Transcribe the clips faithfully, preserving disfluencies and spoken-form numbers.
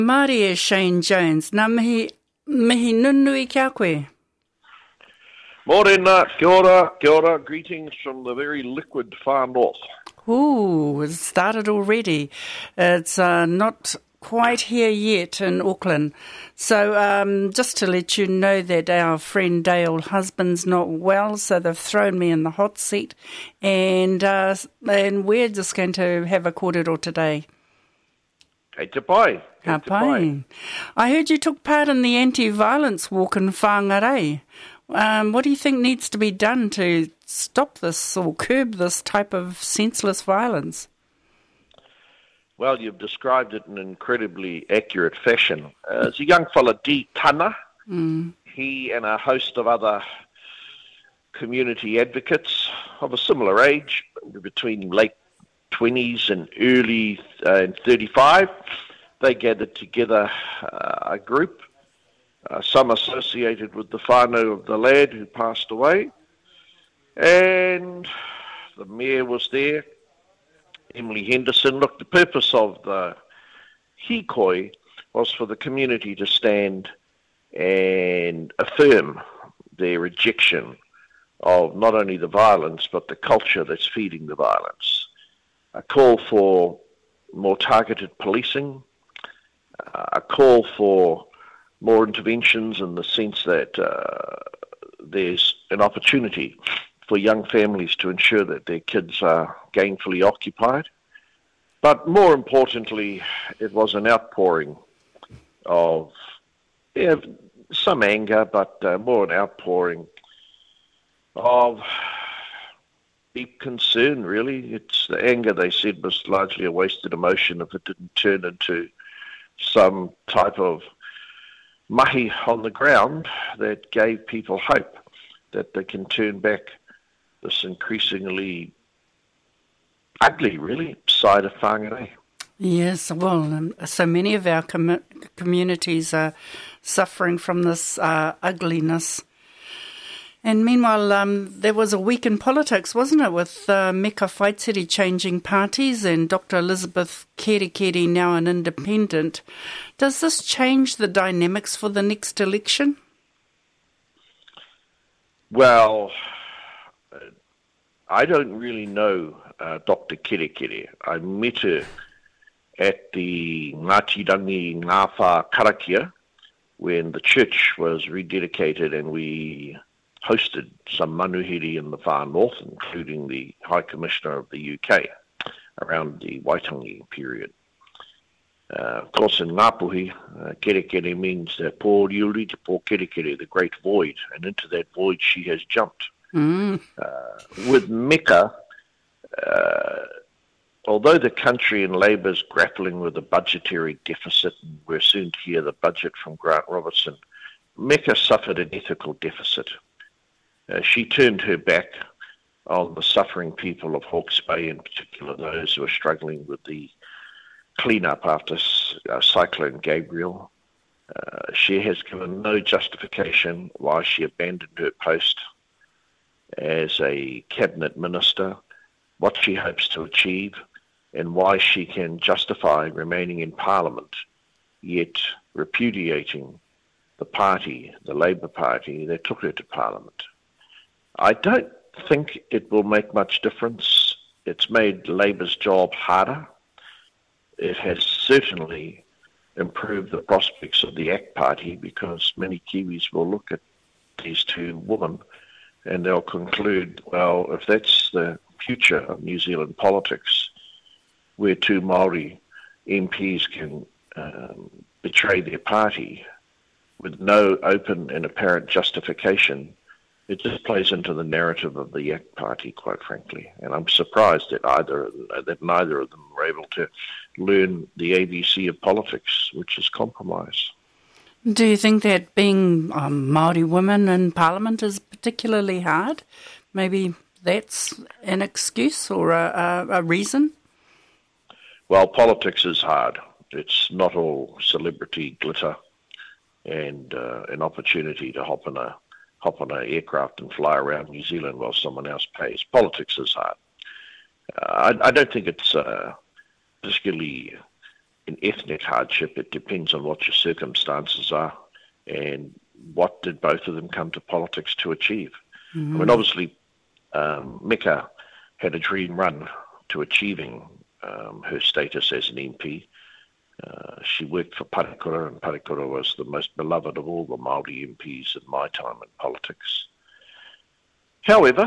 Māori e Shane Jones. Nā mihi, mihi nunui kia koe. Morena, kia ora, kia ora. Greetings from the very liquid far north. Ooh, it started already. It's uh, not quite here yet in Auckland. So um, just to let you know that our friend Dale husband's not well, so they've thrown me in the hot seat, and uh, and we're just going to have a kōrero today. Kei te pai. Ka pai. I heard you took part in the anti-violence walk in Whangarei. Um, what do you think needs to be done to stop this or curb this type of senseless violence? Well, you've described it in an incredibly accurate fashion. Uh, it's a young fella, Dee Tana. Mm. He and a host of other community advocates of a similar age, between late twenties and early uh, thirty-five, they gathered together uh, a group, uh, some associated with the whānau of the lad who passed away, and the mayor was there, Emily Henderson. Look, the purpose of the hikoi was for the community to stand and affirm their rejection of not only the violence, but the culture that's feeding the violence. A call for more targeted policing, uh, a call for more interventions in the sense that uh, there's an opportunity for young families to ensure that their kids are gainfully occupied. But more importantly, it was an outpouring of yeah, some anger, but uh, more an outpouring of deep concern, really. It's the anger, they said, was largely a wasted emotion if it didn't turn into some type of mahi on the ground that gave people hope that they can turn back this increasingly ugly, really, side of Whangarei. Yes, well, um, so many of our com- communities are suffering from this uh, ugliness. And meanwhile, um, there was a week in politics, wasn't it, with uh, Meka Whaitiri changing parties and Doctor Elizabeth Kerekere now an independent. Does this change the dynamics for the next election? Well, I don't really know uh, Doctor Kerekere. I met her at the Ngātirangi Ngāwha Karakia when the church was rededicated and we hosted some manuhiri in the far north, including the High Commissioner of the U K around the Waitangi period. Uh, of course, in Ngāpuhi, uh, Kerekere means uh, po riuri te po Kerekere, the great void, and into that void she has jumped. Mm. Uh, with Meka, uh, although the country and Labour's grappling with a budgetary deficit, and we're soon to hear the budget from Grant Robertson, Meka suffered an ethical deficit. Uh, she turned her back on the suffering people of Hawke's Bay, in particular those who are struggling with the clean-up after uh, Cyclone Gabriel. Uh, she has given no justification why she abandoned her post as a cabinet minister, what she hopes to achieve, and why she can justify remaining in Parliament, yet repudiating the party, the Labour Party, that took her to Parliament. I don't think it will make much difference. It's made Labour's job harder. It has certainly improved the prospects of the A C T Party because many Kiwis will look at these two women and they'll conclude, well, if that's the future of New Zealand politics, where two Māori M Ps can um, betray their party with no open and apparent justification, it just plays into the narrative of the A C T Party, quite frankly. And I'm surprised that either that neither of them were able to learn the A B C of politics, which is compromise. Do you think that being um, Māori women in Parliament is particularly hard? Maybe that's an excuse or a, a, a reason? Well, politics is hard. It's not all celebrity glitter and uh, an opportunity to hop in a hop on an aircraft and fly around New Zealand while someone else pays. Politics is hard. Uh, I, I don't think it's uh, particularly in ethnic hardship, it depends on what your circumstances are and what did both of them come to politics to achieve. Mm-hmm. I mean, obviously, um, Mika had a dream run to achieving um, her status as an M P. Uh, she worked for Parekura, and Parekura was the most beloved of all the Māori M Ps in my time in politics. However,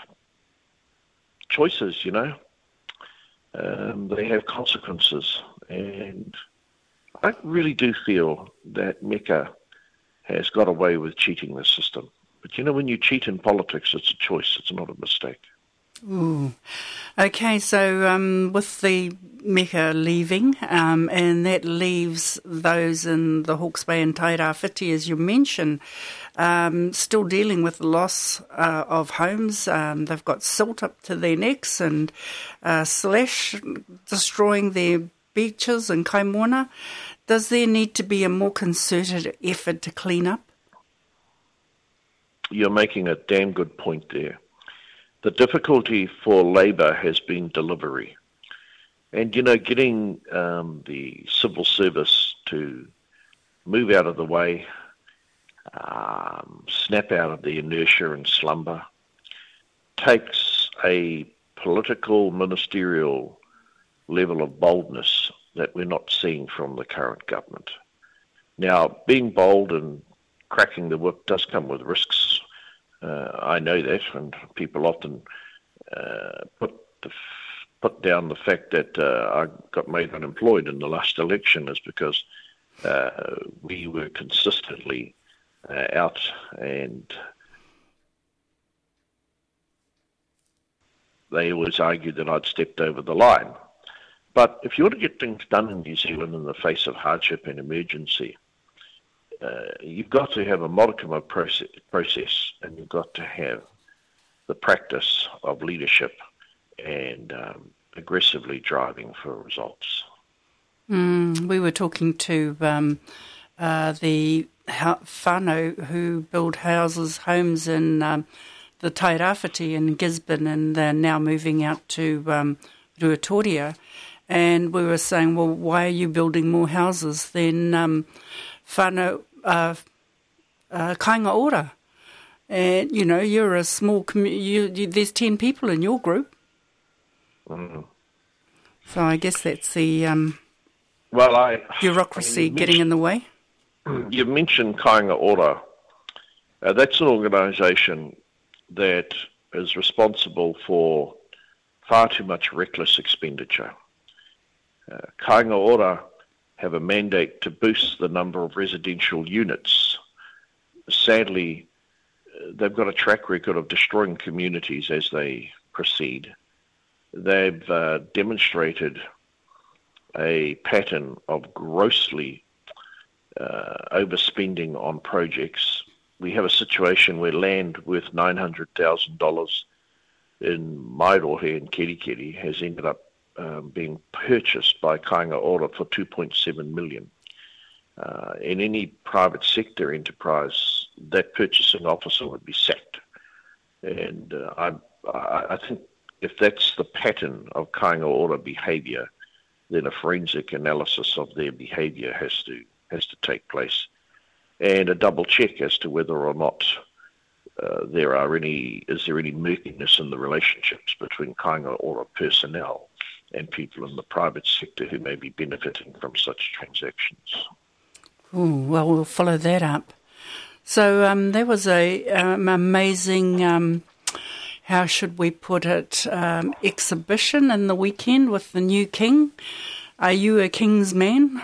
choices, you know, um, they have consequences, and I really do feel that Mika has got away with cheating the system. But you know, when you cheat in politics, it's a choice, it's not a mistake. Ooh. Okay, so um, with the Mika leaving, um, and that leaves those in the Hawke's Bay and Tairāwhiti, as you mentioned, um, still dealing with the loss uh, of homes. Um, they've got silt up to their necks and uh, slash destroying their beaches and kaimoana. Does there need to be a more concerted effort to clean up? You're making a damn good point there. The difficulty for Labour has been delivery. And, you know, getting um, the civil service to move out of the way, um, snap out of the inertia and slumber, takes a political, ministerial level of boldness that we're not seeing from the current government. Now, being bold and cracking the whip does come with risks. Uh, I know that, and people often uh, put the, put down the fact that uh, I got made unemployed in the last election is because uh, we were consistently uh, out and they always argued that I'd stepped over the line. But if you want to get things done in New Zealand in the face of hardship and emergency, Uh, you've got to have a modicum of process, process, and you've got to have the practice of leadership and um, aggressively driving for results. Mm, we were talking to um, uh, the whānau who build houses, homes in um, the Tairāwhiti in Gisborne, and they're now moving out to um, Ruatoria. And we were saying, well, why are you building more houses than um, whānau Uh, uh, kainga ora? And, you know, you're a small community, there's ten people in your group. Mm. So I guess that's the um, well, I, bureaucracy I mean, getting in the way. You've mentioned Kainga Ora. Uh, that's an organisation that is responsible for far too much reckless expenditure. Uh, Kainga Ora have a mandate to boost the number of residential units. Sadly, they've got a track record of destroying communities as they proceed. They've uh, demonstrated a pattern of grossly uh, overspending on projects. We have a situation where land worth nine hundred thousand dollars in Mairohe and Kerikeri has ended up Um, being purchased by Kainga Ora for two point seven million dollars. Uh, in any private sector enterprise, that purchasing officer would be sacked. And uh, I, I think if that's the pattern of Kainga Ora behaviour, then a forensic analysis of their behaviour has to has to take place, and a double check as to whether or not uh, there are any is there any murkiness in the relationships between Kainga Ora personnel and people in the private sector who may be benefiting from such transactions. Ooh, well, we'll follow that up. So um, there was a um, amazing, um, how should we put it, um, exhibition in the weekend with the new king. Are you a king's man?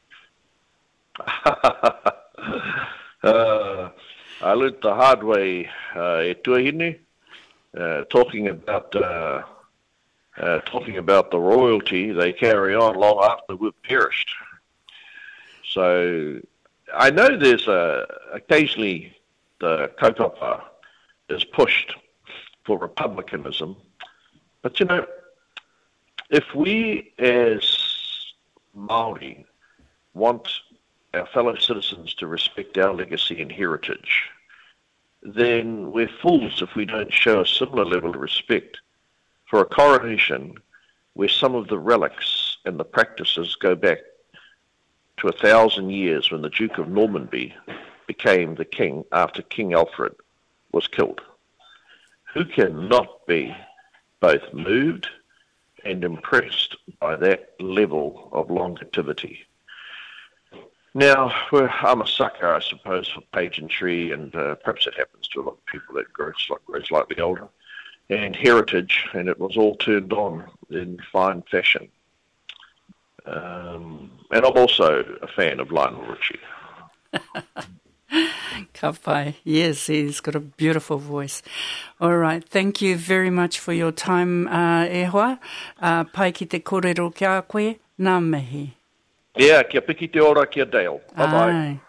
uh, I learned the hard way uh, at Tuahine, uh, talking about... Uh, Uh, talking about the royalty, they carry on long after we've perished. So I know there's a, occasionally the kaupapa is pushed for republicanism, but you know, if we as Māori want our fellow citizens to respect our legacy and heritage, then we're fools if we don't show a similar level of respect for a coronation where some of the relics and the practices go back to a thousand years when the Duke of Normandy became the king after King Alfred was killed. Who cannot be both moved and impressed by that level of longevity? Now, well, I'm a sucker, I suppose, for pageantry, and uh, perhaps it happens to a lot of people that grow, grow slightly older, and heritage, and it was all turned on in fine fashion. Um, and I'm also a fan of Lionel Richie. Ka pai. Yes, he's got a beautiful voice. All right, thank you very much for your time, uh, e hoa. Uh, pai ki te kōrero kia koe, nā mihi. Yeah, kia piki te ora, kia Dale. Bye-bye. Ai.